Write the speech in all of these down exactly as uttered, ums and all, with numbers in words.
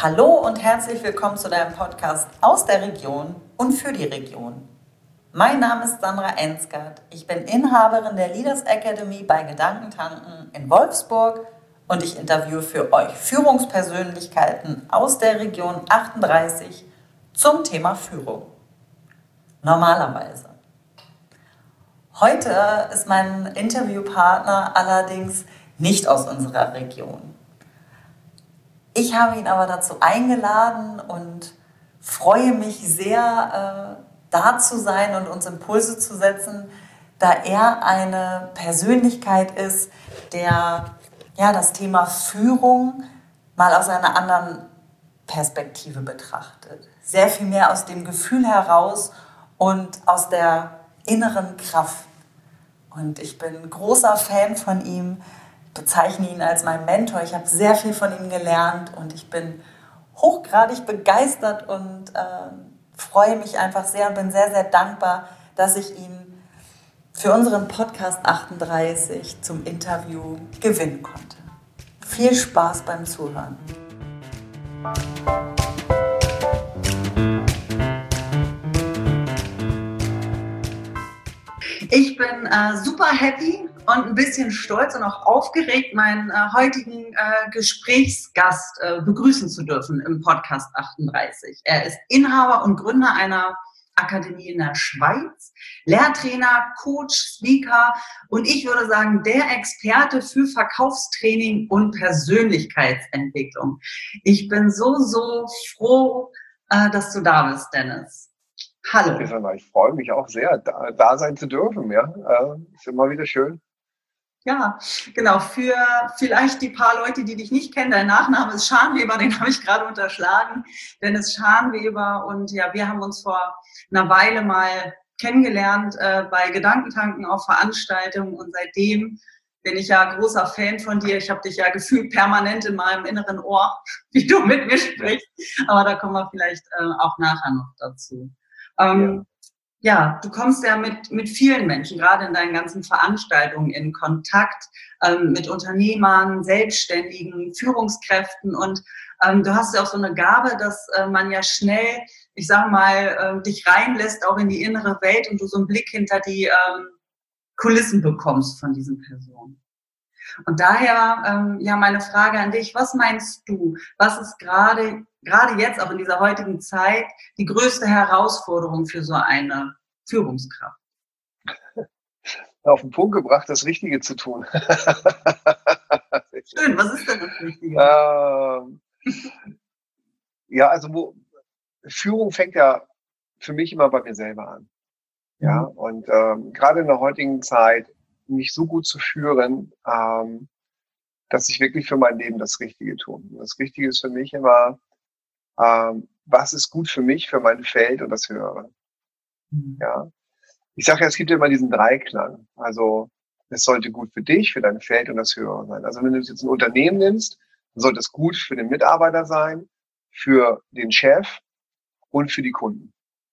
Hallo und herzlich willkommen zu deinem Podcast aus der Region und für die Region. Mein Name ist Sandra Ensgard. Ich bin Inhaberin der Leaders Academy bei Gedankentanken in Wolfsburg und ich interviewe für euch Führungspersönlichkeiten aus der Region achtunddreißig zum Thema Führung. Normalerweise. Heute ist mein Interviewpartner allerdings nicht aus unserer Region. Ich habe ihn aber dazu eingeladen und freue mich sehr, äh, da zu sein und uns Impulse zu setzen, da er eine Persönlichkeit ist, der ja, das Thema Führung mal aus einer anderen Perspektive betrachtet. Sehr viel mehr aus dem Gefühl heraus und aus der inneren Kraft. Und ich bin großer Fan von ihm, bezeichne ihn als meinen Mentor. Ich habe sehr viel von ihm gelernt und ich bin hochgradig begeistert und äh, freue mich einfach sehr und bin sehr, sehr dankbar, dass ich ihn für unseren Podcast achtunddreißig zum Interview gewinnen konnte. Viel Spaß beim Zuhören. Ich bin äh, super happy und ein bisschen stolz und auch aufgeregt, meinen äh, heutigen äh, Gesprächsgast äh, begrüßen zu dürfen im Podcast achtunddreißig. Er ist Inhaber und Gründer einer Akademie in der Schweiz, Lehrtrainer, Coach, Speaker und ich würde sagen, der Experte für Verkaufstraining und Persönlichkeitsentwicklung. Ich bin so, so froh, äh, dass du da bist, Dennis. Hallo. Ich freue mich auch sehr, da, da sein zu dürfen. Ja, äh, ist immer wieder schön. Ja, genau. Für vielleicht die paar Leute, die dich nicht kennen, dein Nachname ist Scharnweber, den habe ich gerade unterschlagen. Dennis Scharnweber und ja, wir haben uns vor einer Weile mal kennengelernt äh, bei Gedankentanken auf Veranstaltungen und seitdem bin ich ja großer Fan von dir. Ich habe dich ja gefühlt permanent in meinem inneren Ohr, wie du mit mir sprichst. Aber da kommen wir vielleicht äh, auch nachher noch dazu. Ähm, ja. ja, du kommst ja mit, mit vielen Menschen, gerade in deinen ganzen Veranstaltungen in Kontakt, ähm, mit Unternehmern, Selbstständigen, Führungskräften und ähm, du hast ja auch so eine Gabe, dass äh, man ja schnell, ich sage mal, äh, dich reinlässt auch in die innere Welt und du so einen Blick hinter die ähm, Kulissen bekommst von diesen Personen. Und daher, ähm, ja, meine Frage an dich, was meinst du, was ist gerade, gerade jetzt auch in dieser heutigen Zeit, die größte Herausforderung für so eine Führungskraft? Auf den Punkt gebracht, das Richtige zu tun. Schön, was ist denn das Richtige? Ähm, ja, also wo, Führung fängt ja für mich immer bei mir selber an. Ja, mhm. Und ähm, gerade in der heutigen Zeit, mich so gut zu führen, ähm, dass ich wirklich für mein Leben das Richtige tue. Das Richtige ist für mich immer, ähm, was ist gut für mich, für mein Feld und das Höhere. Mhm. Ja, ich sage ja, es gibt ja immer diesen Dreiklang. Also es sollte gut für dich, für dein Feld und das Höhere sein. Also wenn du jetzt ein Unternehmen nimmst, dann sollte es gut für den Mitarbeiter sein, für den Chef und für die Kunden.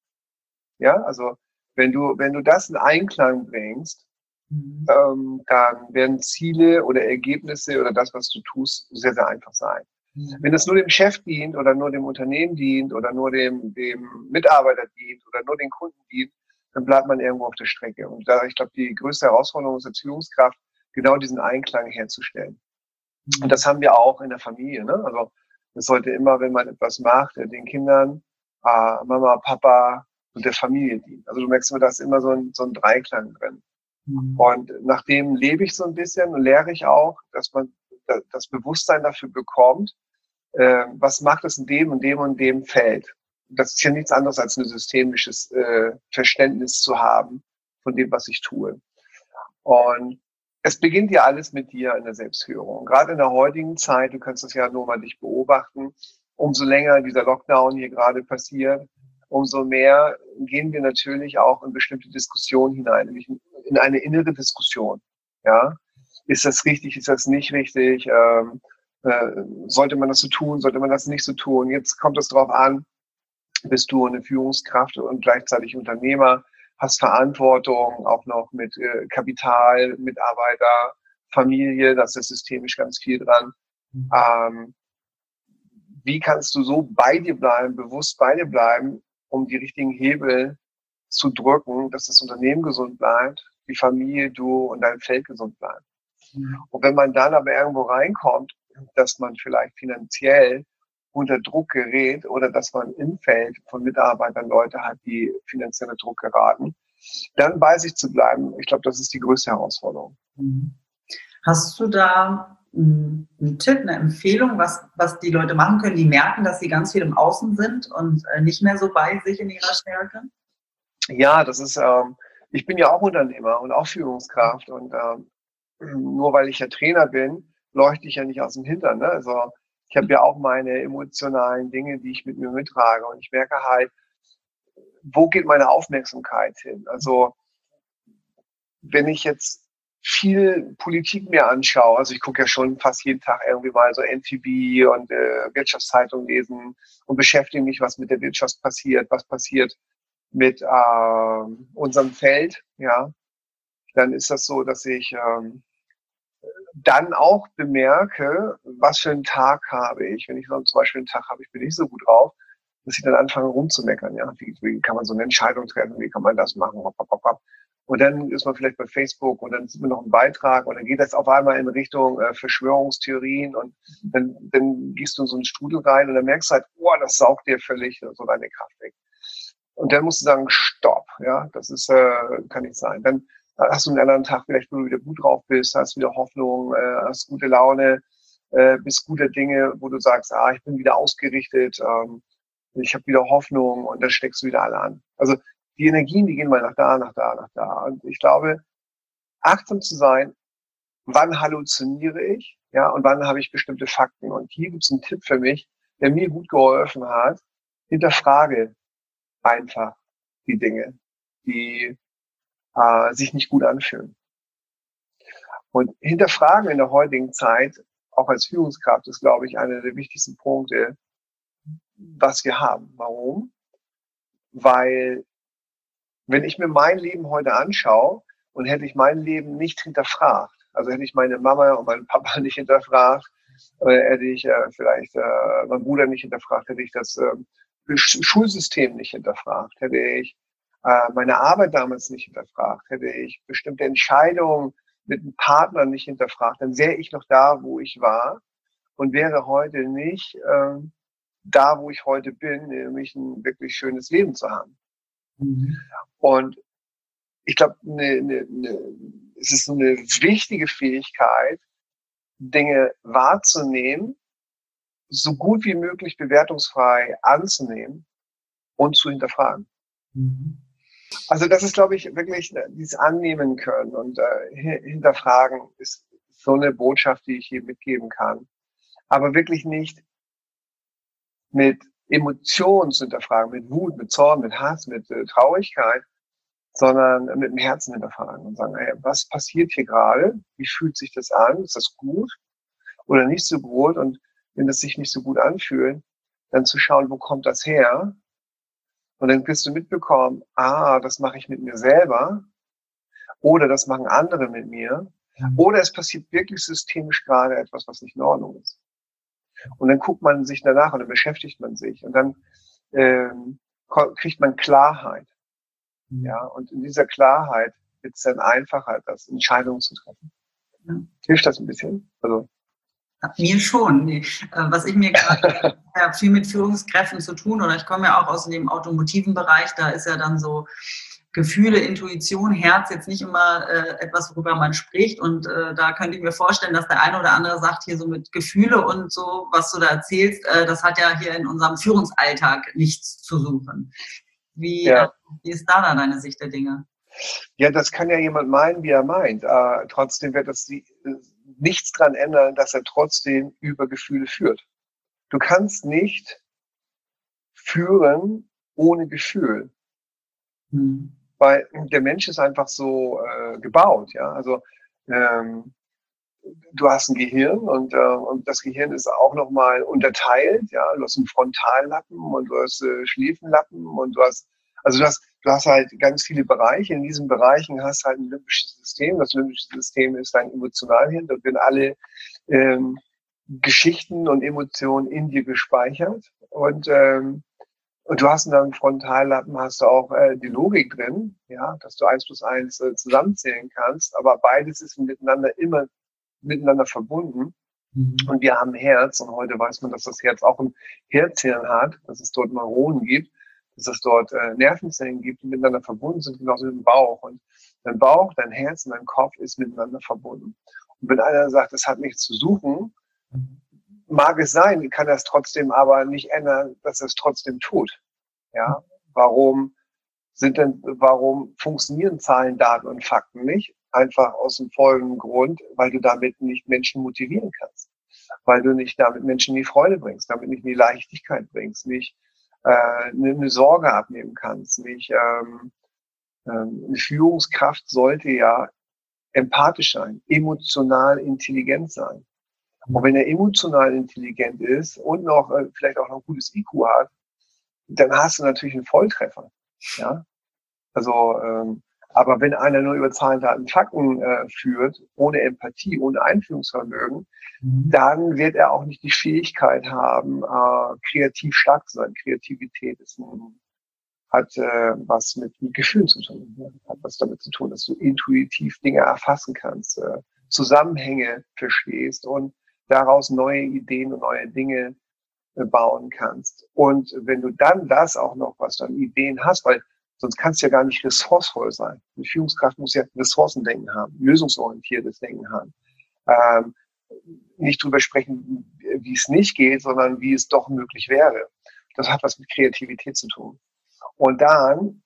Ja, also wenn du wenn du das in Einklang bringst, Mhm. Ähm, dann werden Ziele oder Ergebnisse oder das, was du tust, sehr, sehr einfach sein. Mhm. Wenn es nur dem Chef dient oder nur dem Unternehmen dient oder nur dem, dem Mitarbeiter dient oder nur den Kunden dient, dann bleibt man irgendwo auf der Strecke. Und da, ich glaube, die größte Herausforderung ist als Führungskraft, genau diesen Einklang herzustellen. Mhm. Und das haben wir auch in der Familie. Ne? Also es sollte immer, wenn man etwas macht, den Kindern, äh, Mama, Papa und der Familie dienen. Also du merkst immer, da ist immer so ein, so ein Dreiklang drin. Und nachdem lebe ich so ein bisschen und lehre ich auch, dass man das Bewusstsein dafür bekommt, äh, was macht es in dem und dem und dem Feld. Das ist ja nichts anderes als ein systemisches äh, Verständnis zu haben von dem, was ich tue. Und es beginnt ja alles mit dir in der Selbstführung. Gerade in der heutigen Zeit, du kannst das ja nur mal dich beobachten, umso länger dieser Lockdown hier gerade passiert, umso mehr gehen wir natürlich auch in bestimmte Diskussionen hinein, nämlich in eine innere Diskussion. Ja, ist das richtig? Ist das nicht richtig? Ähm, äh, sollte man das so tun? Sollte man das nicht so tun? Jetzt kommt es darauf an, bist du eine Führungskraft und gleichzeitig Unternehmer, hast Verantwortung auch noch mit äh, Kapital, Mitarbeiter, Familie, da ist systemisch ganz viel dran. Mhm. Ähm, wie kannst du so bei dir bleiben, bewusst bei dir bleiben, um die richtigen Hebel zu drücken, dass das Unternehmen gesund bleibt, die Familie, du und dein Feld gesund bleiben. Mhm. Und wenn man dann aber irgendwo reinkommt, dass man vielleicht finanziell unter Druck gerät oder dass man im Feld von Mitarbeitern Leute hat, die finanziell unter Druck geraten, dann bei sich zu bleiben, ich glaube, das ist die größte Herausforderung. Hast du da einen Tipp, eine Empfehlung, was, was die Leute machen können, die merken, dass sie ganz viel im Außen sind und nicht mehr so bei sich in ihrer Stärke? Ja, das ist, ähm, ich bin ja auch Unternehmer und auch Führungskraft und ähm, nur weil ich ja Trainer bin, leuchte ich ja nicht aus dem Hintern. Ne? Also ich habe ja auch meine emotionalen Dinge, die ich mit mir mittrage und ich merke halt, wo geht meine Aufmerksamkeit hin? Also wenn ich jetzt viel Politik mir anschaue, also ich gucke ja schon fast jeden Tag irgendwie mal so N T V und äh, Wirtschaftszeitung lesen und beschäftige mich, was mit der Wirtschaft passiert, was passiert mit äh, unserem Feld, ja, dann ist das so, dass ich ähm, dann auch bemerke, was für einen Tag habe ich. Wenn ich so zum Beispiel einen Tag habe, ich bin nicht so gut drauf, dass ich dann anfange rumzumeckern. Ja, wie, wie kann man so eine Entscheidung treffen? Wie kann man das machen? Und dann ist man vielleicht bei Facebook und dann sieht man noch einen Beitrag und dann geht das auf einmal in Richtung äh, Verschwörungstheorien und dann, dann gehst du in so einen Strudel rein und dann merkst du halt, boah, das saugt dir völlig so deine Kraft weg. Und dann musst du sagen, stopp, ja, das ist, äh, kann nicht sein. Dann hast du einen anderen Tag vielleicht, wo du wieder gut drauf bist, hast wieder Hoffnung, äh, hast gute Laune, äh, bist guter Dinge, wo du sagst, ah, ich bin wieder ausgerichtet, ähm, ich habe wieder Hoffnung und dann steckst du wieder alle an. Also die Energien, die gehen mal nach da, nach da, nach da. Und ich glaube, achtsam zu sein, wann halluziniere ich, ja, und wann habe ich bestimmte Fakten. Und hier gibt es einen Tipp für mich, der mir gut geholfen hat. Hinterfrage einfach die Dinge, die äh, sich nicht gut anfühlen. Und hinterfragen in der heutigen Zeit, auch als Führungskraft, ist, glaube ich, einer der wichtigsten Punkte, was wir haben. Warum? Weil, wenn ich mir mein Leben heute anschaue und hätte ich mein Leben nicht hinterfragt, also hätte ich meine Mama und meinen Papa nicht hinterfragt, oder hätte ich äh, vielleicht äh, meinen Bruder nicht hinterfragt, hätte ich das äh, Schulsystem nicht hinterfragt, hätte ich äh, meine Arbeit damals nicht hinterfragt, hätte ich bestimmte Entscheidungen mit einem Partner nicht hinterfragt, dann wäre ich noch da, wo ich war und wäre heute nicht äh, da, wo ich heute bin, nämlich ein wirklich schönes Leben zu haben. Mhm. Und ich glaube, ne, ne, ne, es ist eine wichtige Fähigkeit, Dinge wahrzunehmen, so gut wie möglich bewertungsfrei anzunehmen und zu hinterfragen. Mhm. Also das ist, glaube ich, wirklich dieses Annehmen können und äh, hinterfragen ist so eine Botschaft, die ich hier mitgeben kann. Aber wirklich nicht mit Emotionen zu hinterfragen, mit Wut, mit Zorn, mit Hass, mit äh, Traurigkeit, sondern mit dem Herzen hinterfragen und sagen, hey, was passiert hier gerade? Wie fühlt sich das an? Ist das gut oder nicht so gut? Und wenn das sich nicht so gut anfühlt, dann zu schauen, wo kommt das her? Und dann wirst du mitbekommen, ah, das mache ich mit mir selber oder das machen andere mit mir oder es passiert wirklich systemisch gerade etwas, was nicht in Ordnung ist. Und dann guckt man sich danach und dann beschäftigt man sich und dann ähm, kriegt man Klarheit. Ja, und in dieser Klarheit wird es dann einfacher, das Entscheidungen zu treffen. Ja. Hilft das ein bisschen? Also mir schon. Nee. Was ich mir gerade ja, viel mit Führungskräften zu tun, oder ich komme ja auch aus dem automotiven Bereich, da ist ja dann so Gefühle, Intuition, Herz jetzt nicht immer äh, etwas, worüber man spricht. Und äh, da könnte ich mir vorstellen, dass der eine oder andere sagt, hier so mit Gefühle und so, was du da erzählst, äh, das hat ja hier in unserem Führungsalltag nichts zu suchen. Wie, ja. äh, wie ist da, da deine Sicht der Dinge? Ja, das kann ja jemand meinen, wie er meint. Äh, trotzdem wird das die, äh, nichts dran ändern, dass er trotzdem über Gefühle führt. Du kannst nicht führen ohne Gefühl. Hm. Weil der Mensch ist einfach so äh, gebaut, ja. Also ähm, du hast ein Gehirn und, äh, und das Gehirn ist auch nochmal unterteilt, ja. Du hast einen Frontallappen und du hast äh, Schläfenlappen und du hast, also du hast, du hast halt ganz viele Bereiche. In diesen Bereichen hast du halt ein limbisches System. Das limbische System ist dein Emotionalhirn. Dort werden alle ähm, Geschichten und Emotionen in dir gespeichert und ähm, und du hast in deinem Frontallappen hast du auch äh, die Logik drin, ja, dass du eins plus eins äh, zusammenzählen kannst, aber beides ist miteinander immer miteinander verbunden. Mhm. Und wir haben ein Herz und heute weiß man, dass das Herz auch ein Herzhirn hat, dass es dort Neuronen gibt, dass es dort äh, Nervenzellen gibt, die miteinander verbunden sind, genauso wie im Bauch. Und dein Bauch, dein Herz und dein Kopf ist miteinander verbunden. Und wenn einer sagt, es hat nichts zu suchen, mag es sein, kann das trotzdem aber nicht ändern, dass er es trotzdem tut. Ja, warum sind denn, warum funktionieren Zahlen, Daten und Fakten nicht? Einfach aus dem folgenden Grund, weil du damit nicht Menschen motivieren kannst. Weil du nicht damit Menschen in die Freude bringst, damit nicht in die Leichtigkeit bringst, nicht äh, eine, eine Sorge abnehmen kannst, nicht ähm, ähm, eine Führungskraft sollte ja empathisch sein, emotional intelligent sein. Und wenn er emotional intelligent ist und noch äh, vielleicht auch noch ein gutes I Q hat, dann hast du natürlich einen Volltreffer. Ja, also, ähm, aber wenn einer nur über Zahlen, Daten, Fakten äh, führt, ohne Empathie, ohne Einfühlungsvermögen, mhm. dann wird er auch nicht die Fähigkeit haben, äh, kreativ stark zu sein. Kreativität ist ein, hat äh, was mit, mit Gefühlen zu tun, ja? Hat was damit zu tun, dass du intuitiv Dinge erfassen kannst, äh, Zusammenhänge verstehst und daraus neue Ideen und neue Dinge äh, bauen kannst. Und wenn du dann das auch noch, was du an Ideen hast, weil sonst kannst du ja gar nicht ressourcevoll sein. Eine Führungskraft muss ja Ressourcendenken haben, lösungsorientiertes Denken haben. Ähm, nicht drüber sprechen, wie es nicht geht, sondern wie es doch möglich wäre. Das hat was mit Kreativität zu tun. Und dann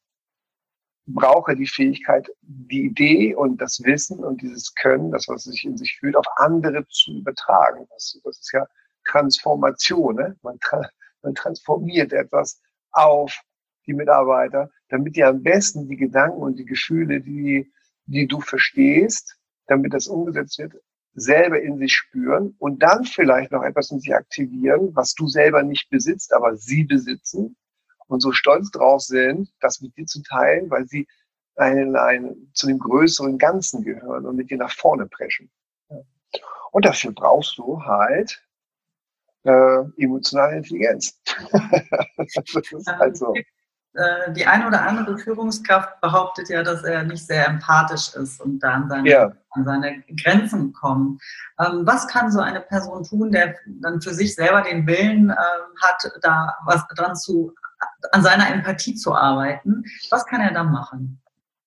brauche die Fähigkeit, die Idee und das Wissen und dieses Können, das, was sich in sich fühlt, auf andere zu übertragen. Das, das ist ja Transformation. Ne? Man, tra man transformiert etwas auf die Mitarbeiter, damit die am besten die Gedanken und die Gefühle, die, die du verstehst, damit das umgesetzt wird, selber in sich spüren und dann vielleicht noch etwas in sich aktivieren, was du selber nicht besitzt, aber sie besitzen und so stolz drauf sind, das mit dir zu teilen, weil sie ein, ein, zu dem größeren Ganzen gehören und mit dir nach vorne preschen. Und dafür brauchst du halt äh, emotionale Intelligenz. Das ist halt so. Die eine oder andere Führungskraft behauptet ja, dass er nicht sehr empathisch ist und da an seine, ja. an seine Grenzen kommt. Was kann so eine Person tun, der dann für sich selber den Willen hat, da was dran zu, an seiner Empathie zu arbeiten? Was kann er da machen?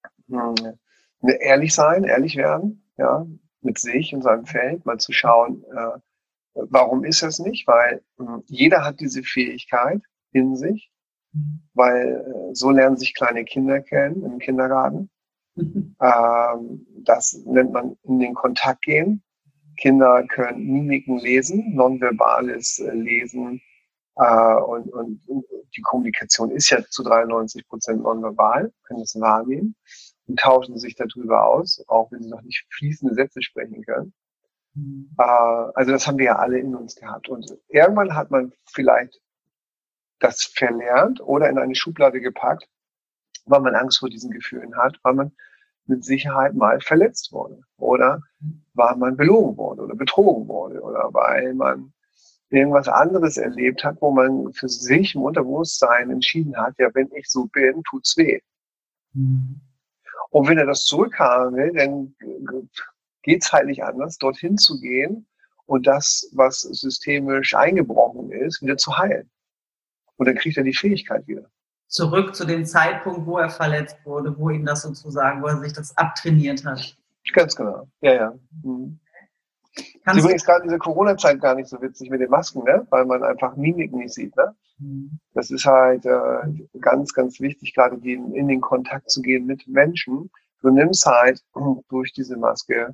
Ehrlich sein, ehrlich werden, ja, mit sich und seinem Feld, mal zu schauen, äh, warum ist das nicht? Weil äh, jeder hat diese Fähigkeit in sich. Weil äh, so lernen sich kleine Kinder kennen im Kindergarten. Mhm. Ähm, das nennt man in den Kontakt gehen. Kinder können Mimiken lesen, nonverbales äh, Lesen äh, und, und, und die Kommunikation ist ja zu dreiundneunzig Prozent nonverbal, können es wahrnehmen und tauschen sich darüber aus, auch wenn sie noch nicht fließende Sätze sprechen können. Mhm. Äh, also das haben wir ja alle in uns gehabt. Und irgendwann hat man vielleicht das verlernt oder in eine Schublade gepackt, weil man Angst vor diesen Gefühlen hat, weil man mit Sicherheit mal verletzt wurde oder weil man belogen wurde oder betrogen wurde oder weil man irgendwas anderes erlebt hat, wo man für sich im Unterbewusstsein entschieden hat, ja, wenn ich so bin, tut's weh. Mhm. Und wenn er das zurückhaben will, dann geht's halt nicht anders, dorthin zu gehen und das, was systemisch eingebrochen ist, wieder zu heilen. Und dann kriegt er die Fähigkeit wieder. Zurück zu dem Zeitpunkt, wo er verletzt wurde, wo ihm das sozusagen, wo er sich das abtrainiert hat. Ganz genau, ja, ja. Mhm. Das ist übrigens gerade in dieser Corona-Zeit gar nicht so witzig mit den Masken, ne? Weil man einfach Mimiken nicht sieht. Ne? Mhm. Das ist halt äh, ganz, ganz wichtig, gerade die, in den Kontakt zu gehen mit Menschen. Du nimmst halt durch diese Maske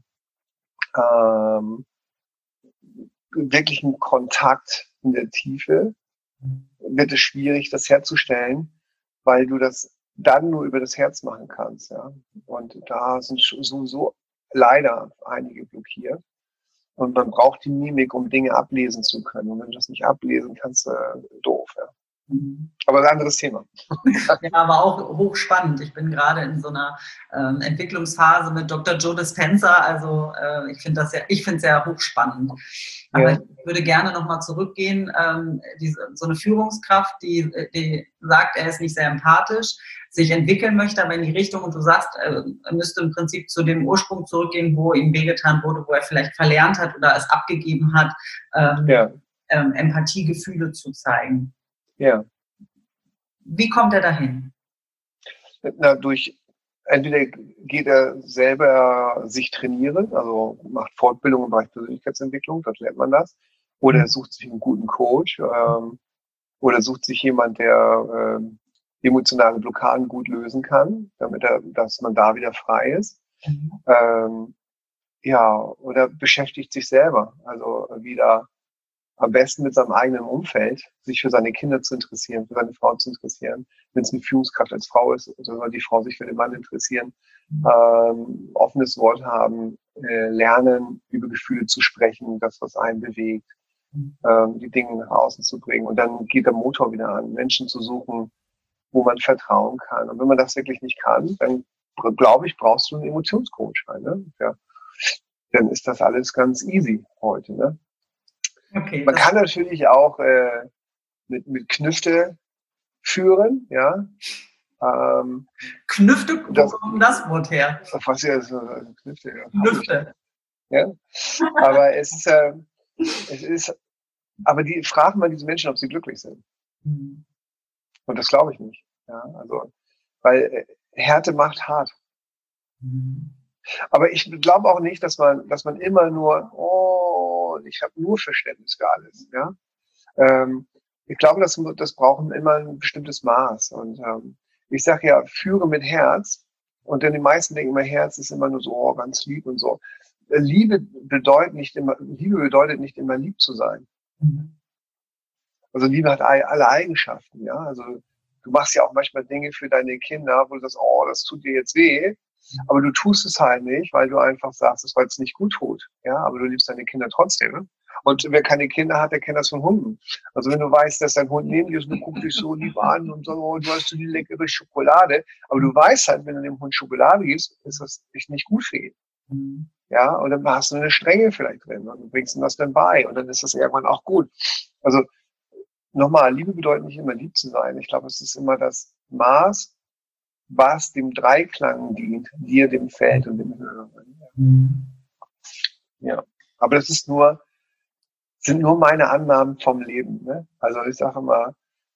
ähm, wirklichen Kontakt in der Tiefe. Wird es schwierig, das herzustellen, weil du das dann nur über das Herz machen kannst. Ja? Und da sind sowieso leider einige blockiert. Und man braucht die Mimik, um Dinge ablesen zu können. Und wenn du das nicht ablesen kannst, äh, doof. Ja. Mhm. Aber ein anderes Thema. Ja, aber auch hochspannend. Ich bin gerade in so einer ähm, Entwicklungsphase mit Doktor Joe Dispenza. Also äh, ich finde das ja, ich finde es sehr hochspannend. Aber Ja. ich würde gerne nochmal zurückgehen. Ähm, diese, so eine Führungskraft, die, die sagt, er ist nicht sehr empathisch, sich entwickeln möchte, aber in die Richtung, und du sagst, äh, er müsste im Prinzip zu dem Ursprung zurückgehen, wo ihm wehgetan wurde, wo er vielleicht verlernt hat oder es abgegeben hat, ähm, Ja. ähm, Empathiegefühle zu zeigen. Ja. Wie kommt er dahin? Na, durch, entweder geht er selber sich trainieren, also macht Fortbildung im Bereich Persönlichkeitsentwicklung, dort lernt man das, oder er sucht sich einen guten Coach, ähm, oder sucht sich jemand, der ähm, emotionale Blockaden gut lösen kann, damit er, dass man da wieder frei ist. Mhm. Ähm, ja, oder beschäftigt sich selber, also wieder am besten mit seinem eigenen Umfeld, sich für seine Kinder zu interessieren, für seine Frau zu interessieren. Wenn es eine Führungskraft als Frau ist, soll die Frau sich für den Mann interessieren. Ähm, offenes Wort haben, äh, lernen, über Gefühle zu sprechen, das, was einen bewegt, ähm, die Dinge nach außen zu bringen. Und dann geht der Motor wieder an, Menschen zu suchen, wo man vertrauen kann. Und wenn man das wirklich nicht kann, dann glaube ich, brauchst du einen Emotionscoach. Ne? Ja. Dann ist das alles ganz easy heute. Ne? Okay, Man kann natürlich auch äh, mit, mit Knüfte führen, ja. Ähm, Knüfte, wo das, kommt das Wort her? was ja so also Knüfte, ja, Knüfte. ja. Aber es ist, äh, es ist, aber die fragen mal diese Menschen, ob sie glücklich sind. Mhm. Und das glaube ich nicht. Ja, also, weil äh, Härte macht hart. Mhm. Aber ich glaube auch nicht, dass man, dass man immer nur, oh, ich habe nur Verständnis für alles. Ja. Ähm, ich glaube, das, das braucht immer ein bestimmtes Maß. Und ähm, ich sage ja, führe mit Herz. Und denn die meisten denken immer, Herz ist immer nur so, oh, ganz lieb und so. Liebe bedeutet nicht immer, Liebe bedeutet nicht immer lieb zu sein. Mhm. Also Liebe hat alle Eigenschaften, ja. Also du machst ja auch manchmal Dinge für deine Kinder, wo du sagst, oh, das tut dir jetzt weh. Aber du tust es halt nicht, weil du einfach sagst, es weil es nicht gut tut. Ja, aber du liebst deine Kinder trotzdem. Ne? Und wer keine Kinder hat, der kennt das von Hunden. Also wenn du weißt, dass dein Hund neben dir ist und guckt dich so lieb an und sagt, oh, du hast so die leckere Schokolade. Aber du weißt halt, wenn du dem Hund Schokolade gibst, ist das nicht gut für ihn. Mhm. Ja, und dann hast du eine Strenge vielleicht drin und du bringst ihm das dann bei und dann ist das irgendwann auch gut. Also nochmal, Liebe bedeutet nicht immer lieb zu sein. Ich glaube, es ist immer das Maß, was dem Dreiklang dient, dir, dem Feld und dem Hören. Mhm. Ja, aber das ist nur, sind nur meine Annahmen vom Leben. Ne? Also ich sage immer,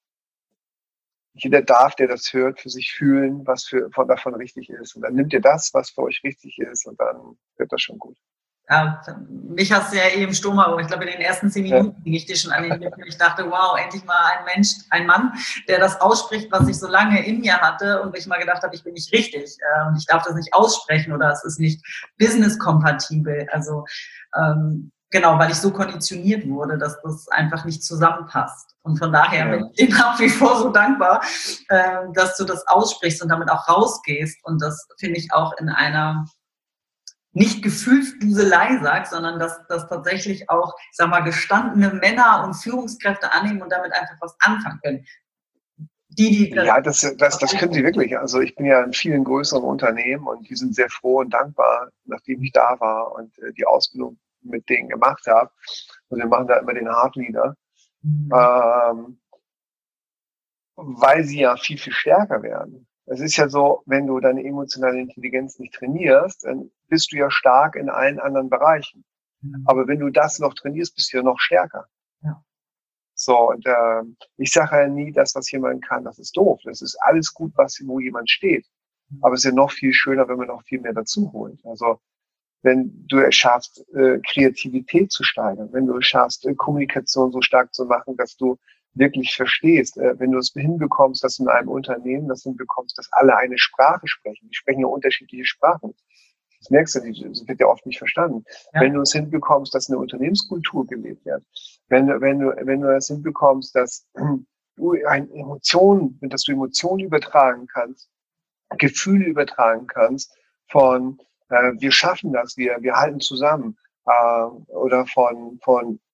jeder darf, der das hört, für sich fühlen, was für, von davon richtig ist. Und dann nimmt ihr das, was für euch richtig ist, und dann wird das schon gut. Ja, mich hast du ja eben Sturm, ich glaube, in den ersten zehn Minuten ja. ging ich dir schon an den Lippen. Ich dachte, wow, endlich mal ein Mensch, ein Mann, der das ausspricht, was ich so lange in mir hatte und ich mal gedacht habe, ich bin nicht richtig. Und ich darf das nicht aussprechen oder es ist nicht business-kompatibel. Also ähm, genau, weil ich so konditioniert wurde, dass das einfach nicht zusammenpasst. Und von daher ja. bin ich dir nach wie vor so dankbar, äh, dass du das aussprichst und damit auch rausgehst. Und das finde ich auch in einer nicht Gefühlsduselei sagst, sondern dass, dass tatsächlich auch, ich sag mal, gestandene Männer und Führungskräfte annehmen und damit einfach was anfangen können. Die, die das ja, das, das, das können sie wirklich. Also ich bin ja in vielen größeren Unternehmen und die sind sehr froh und dankbar, nachdem ich da war und äh, die Ausbildung mit denen gemacht habe. Und wir machen da immer den Hardleader. Mhm. Ähm, weil sie ja viel, viel stärker werden. Es ist ja so, wenn du deine emotionale Intelligenz nicht trainierst, dann bist du ja stark in allen anderen Bereichen. Mhm. Aber wenn du das noch trainierst, bist du ja noch stärker. Ja. So, und äh, ich sage ja nie, das, was jemand kann, das ist doof. Das ist alles gut, was, wo jemand steht. Aber es ist ja noch viel schöner, wenn man noch viel mehr dazu holt. Also wenn du es schaffst, äh, Kreativität zu steigern, wenn du es schaffst, äh, Kommunikation so stark zu machen, dass du wirklich verstehst, äh, wenn du es hinbekommst, dass du in einem Unternehmen das hinbekommst, dass alle eine Sprache sprechen. Die sprechen ja unterschiedliche Sprachen. Das merkst du, das wird ja oft nicht verstanden. Ja. Wenn du es hinbekommst, dass eine Unternehmenskultur gelebt wird, wenn du, wenn du, wenn du es hinbekommst, dass du eine Emotion, dass du Emotionen übertragen kannst, Gefühle übertragen kannst von, äh, wir schaffen das, wir, wir halten zusammen, äh, oder von, von,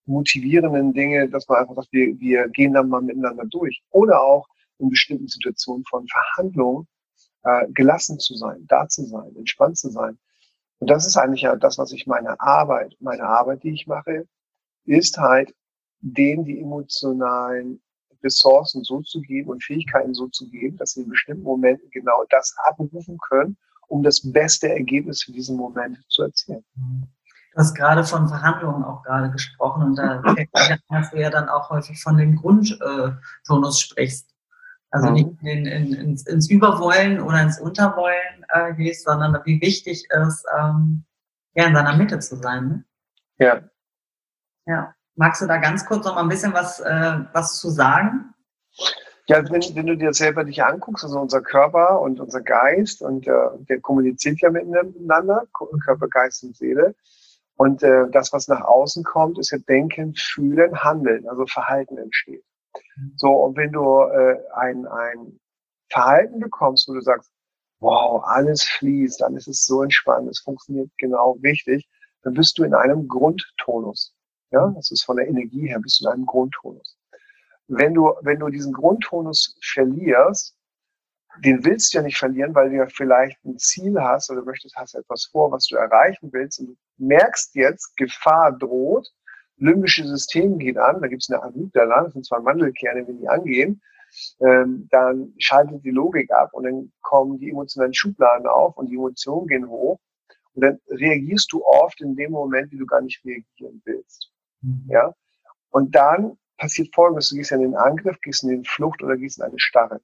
motivierenden Dinge, dass man einfach sagt, wir, wir gehen dann mal miteinander durch. Oder auch in bestimmten Situationen von Verhandlungen äh, gelassen zu sein, da zu sein, entspannt zu sein. Und das ist eigentlich ja das, was ich meine Arbeit, meine Arbeit, die ich mache, ist halt, denen die emotionalen Ressourcen so zu geben und Fähigkeiten so zu geben, dass sie in bestimmten Momenten genau das abrufen können, um das beste Ergebnis für diesen Moment zu erzielen. Du hast gerade von Verhandlungen auch gerade gesprochen und da fällt mir an, dass du ja dann auch häufig von dem Grundtonus sprichst. Also nicht in, in, ins, ins Überwollen oder ins Unterwollen äh, gehst, sondern wie wichtig es ähm, ja, in seiner Mitte zu sein. Ne? Ja. Ja. Magst du da ganz kurz noch mal ein bisschen was, äh, was zu sagen? Ja, wenn, wenn du dir selber dich anguckst, also unser Körper und unser Geist, und äh, der kommuniziert ja miteinander, Körper, Geist und Seele. Und äh, das, was nach außen kommt, ist ja Denken, Fühlen, Handeln, also Verhalten entsteht. So, und wenn du äh, ein, ein Verhalten bekommst, wo du sagst, wow, alles fließt, alles ist so entspannt, es funktioniert genau richtig, dann bist du in einem Grundtonus. Ja, das ist von der Energie her, bist du in einem Grundtonus. Wenn du, wenn du diesen Grundtonus verlierst, den willst du ja nicht verlieren, weil du ja vielleicht ein Ziel hast oder möchtest, hast etwas vor, was du erreichen willst und du merkst jetzt, Gefahr droht, limbische System geht an, da gibt es eine Amygdala, das sind zwei Mandelkerne, wenn die angehen, ähm, dann schaltet die Logik ab und dann kommen die emotionalen Schubladen auf und die Emotionen gehen hoch und dann reagierst du oft in dem Moment, wie du gar nicht reagieren willst. Mhm. Ja? Und dann passiert Folgendes, du gehst in den Angriff, gehst in den Flucht oder gehst in eine Starre.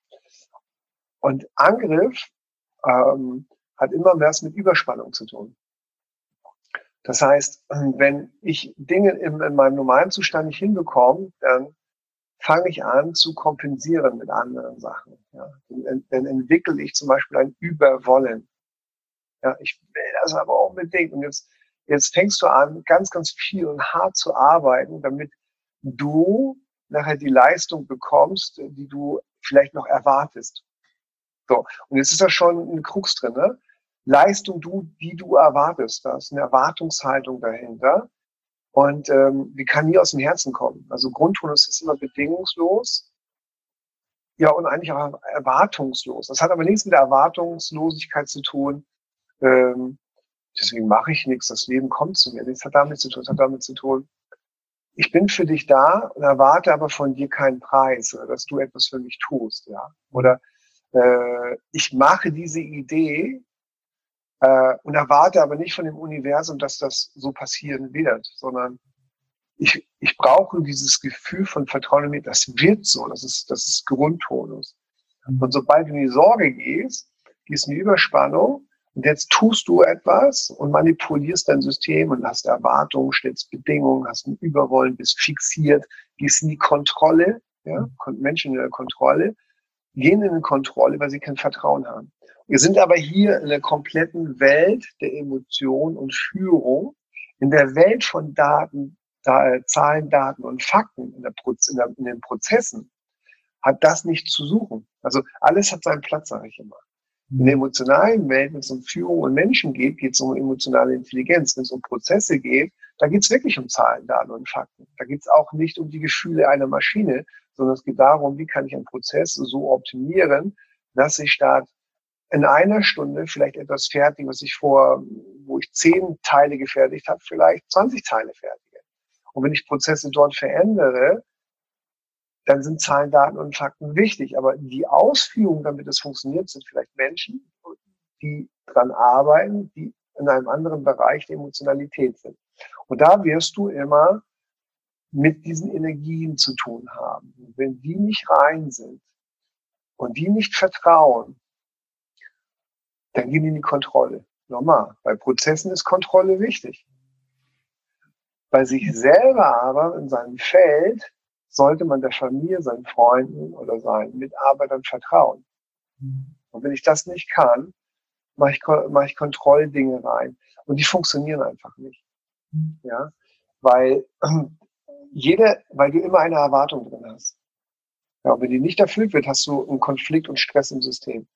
Und Angriff ähm, hat immer was mit Überspannung zu tun. Das heißt, wenn ich Dinge in, in meinem normalen Zustand nicht hinbekomme, dann fange ich an zu kompensieren mit anderen Sachen. Ja. Dann, dann entwickle ich zum Beispiel ein Überwollen. Ja, ich will das aber auch unbedingt. Und jetzt, jetzt fängst du an, ganz, ganz viel und hart zu arbeiten, damit du nachher die Leistung bekommst, die du vielleicht noch erwartest. So, und jetzt ist da schon ein Krux drin, ne? Leistung, du, die du erwartest, da ist eine Erwartungshaltung dahinter und ähm, die kann nie aus dem Herzen kommen. Also Grundtonus ist immer bedingungslos, ja, und eigentlich auch erwartungslos. Das hat aber nichts mit der Erwartungslosigkeit zu tun, ähm, deswegen mache ich nichts, das Leben kommt zu mir. Das hat damit zu tun, das hat damit zu tun, ich bin für dich da und erwarte aber von dir keinen Preis oder dass du etwas für mich tust, ja. Oder äh, ich mache diese Idee äh, und erwarte aber nicht von dem Universum, dass das so passieren wird, sondern ich, ich brauche dieses Gefühl von Vertrauen in mir, das wird so, das ist, das ist Grundtonus. Und sobald du in die Sorge gehst, gehst in die Überspannung und jetzt tust du etwas und manipulierst dein System und hast Erwartungen, stellst Bedingungen, hast ein Überwollen, bist fixiert, gehst in die Kontrolle, ja, Menschen in der Kontrolle, gehen in die Kontrolle, weil sie kein Vertrauen haben. Wir sind aber hier in der kompletten Welt der Emotion und Führung, in der Welt von Daten, da, Zahlen, Daten und Fakten, in, der Proz- in, der, in den Prozessen, hat das nicht zu suchen. Also alles hat seinen Platz, sage ich immer. In der emotionalen Welt, wenn es um Führung und Menschen geht, geht es um emotionale Intelligenz. Wenn es um Prozesse geht, da geht es wirklich um Zahlen, Daten und Fakten. Da geht es auch nicht um die Gefühle einer Maschine, sondern es geht darum, wie kann ich einen Prozess so optimieren, dass ich statt in einer Stunde vielleicht etwas fertig, was ich vor, wo ich zehn Teile gefertigt habe, vielleicht zwanzig Teile fertige. Und wenn ich Prozesse dort verändere, dann sind Zahlen, Daten und Fakten wichtig. Aber die Ausführung, damit es funktioniert, sind vielleicht Menschen, die dran arbeiten, die in einem anderen Bereich der Emotionalität sind. Und da wirst du immer mit diesen Energien zu tun haben. Und wenn die nicht rein sind und die nicht vertrauen, dann gehen die in die Kontrolle. Normal. Bei Prozessen ist Kontrolle wichtig. Bei sich selber aber in seinem Feld sollte man der Familie, seinen Freunden oder seinen Mitarbeitern vertrauen. Und wenn ich das nicht kann, mache ich, mache ich Kontrolldinge rein. Und die funktionieren einfach nicht. Ja, weil jede, weil du immer eine Erwartung drin hast. Ja, und wenn die nicht erfüllt wird, hast du einen Konflikt und Stress im System.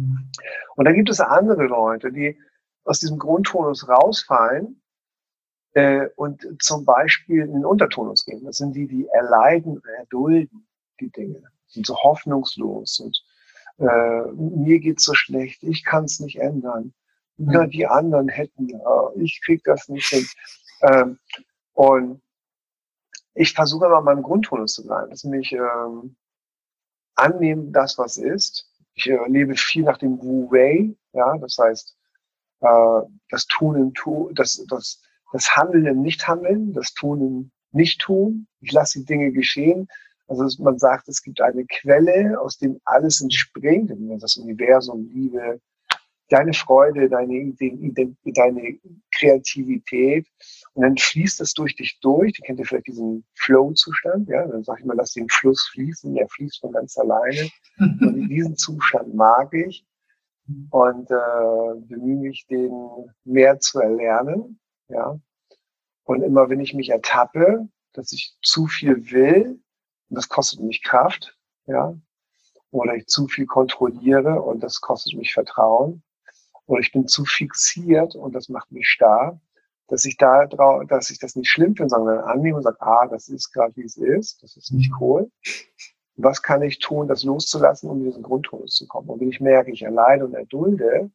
Und dann gibt es andere Leute, die aus diesem Grundtonus rausfallen äh, und zum Beispiel in den Untertonus gehen. Das sind die, die erleiden oder erdulden die Dinge, sind so hoffnungslos und äh, mir geht's so schlecht, ich kann es nicht ändern. Ja, die anderen hätten ja, ich krieg das nicht hin. Ähm, und ich versuche immer meinem Grundtonus zu bleiben, dass mich ähm, annehmen, das was ist. Ich äh, lebe viel nach dem Wu Wei, ja, das heißt äh, das Tun im Tun, das das das Handeln im Nichthandeln, das Tun im Nicht-Tun. Ich lasse die Dinge geschehen. Also man sagt, es gibt eine Quelle, aus dem alles entspringt, das Universum, Liebe, deine Freude, deine Ident- deine Kreativität. Und dann fließt es durch dich durch. Ihr kennt ja vielleicht diesen Flow-Zustand. Ja, dann sage ich mal, lass den Fluss fließen. Er fließt von ganz alleine. Und diesen Zustand mag ich und äh, bemühe mich, den mehr zu erlernen. Ja, und immer, wenn ich mich ertappe, dass ich zu viel will, und das kostet mich Kraft, ja, oder ich zu viel kontrolliere und das kostet mich Vertrauen, oder ich bin zu fixiert und das macht mich starr, dass ich da drauf, dass ich das nicht schlimm finde, sondern annehme und sage, ah, das ist gerade wie es ist, das ist nicht cool. Was kann ich tun, das loszulassen, um in diesen Grundtonus zu kommen? Und wenn ich merke, ich erleide und erdulde,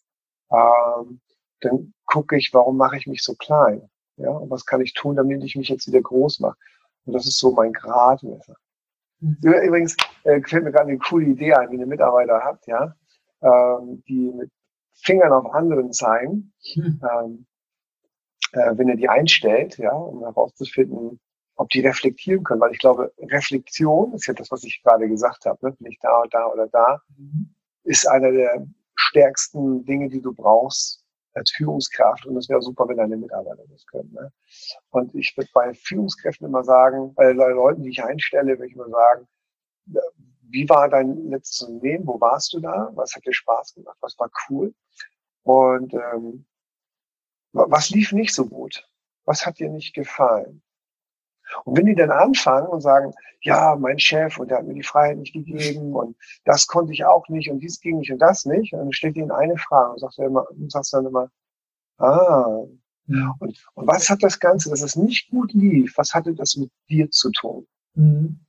ähm, dann gucke ich, warum mache ich mich so klein? Ja, und was kann ich tun, damit ich mich jetzt wieder groß mache? Und das ist so mein Gradmesser. Mhm. Übrigens äh, fällt mir gerade eine coole Idee ein, wie eine Mitarbeiter habt, ja, ähm, die mit Fingern auf anderen zeigen, mhm. ähm, äh, wenn ihr die einstellt, ja, um herauszufinden, ob die reflektieren können, weil ich glaube, Reflexion ist ja das, was ich gerade gesagt habe, ne? Nicht da oder da oder da, mhm. ist einer der stärksten Dinge, die du brauchst als Führungskraft. Und es wäre super, wenn deine Mitarbeiter das können. Ne? Und ich würde bei Führungskräften immer sagen, bei Leuten, die ich einstelle, würde ich immer sagen, wie war dein letztes Unternehmen? Wo warst du da? Was hat dir Spaß gemacht? Was war cool? Und ähm, was lief nicht so gut? Was hat dir nicht gefallen? Und wenn die dann anfangen und sagen, ja, mein Chef, und der hat mir die Freiheit nicht gegeben und das konnte ich auch nicht und dies ging nicht und das nicht, und dann stellt ihnen eine Frage und sagt immer, und sagst dann immer, ah, ja. und, und was hat das Ganze, dass es nicht gut lief, was hatte das mit dir zu tun? Mhm.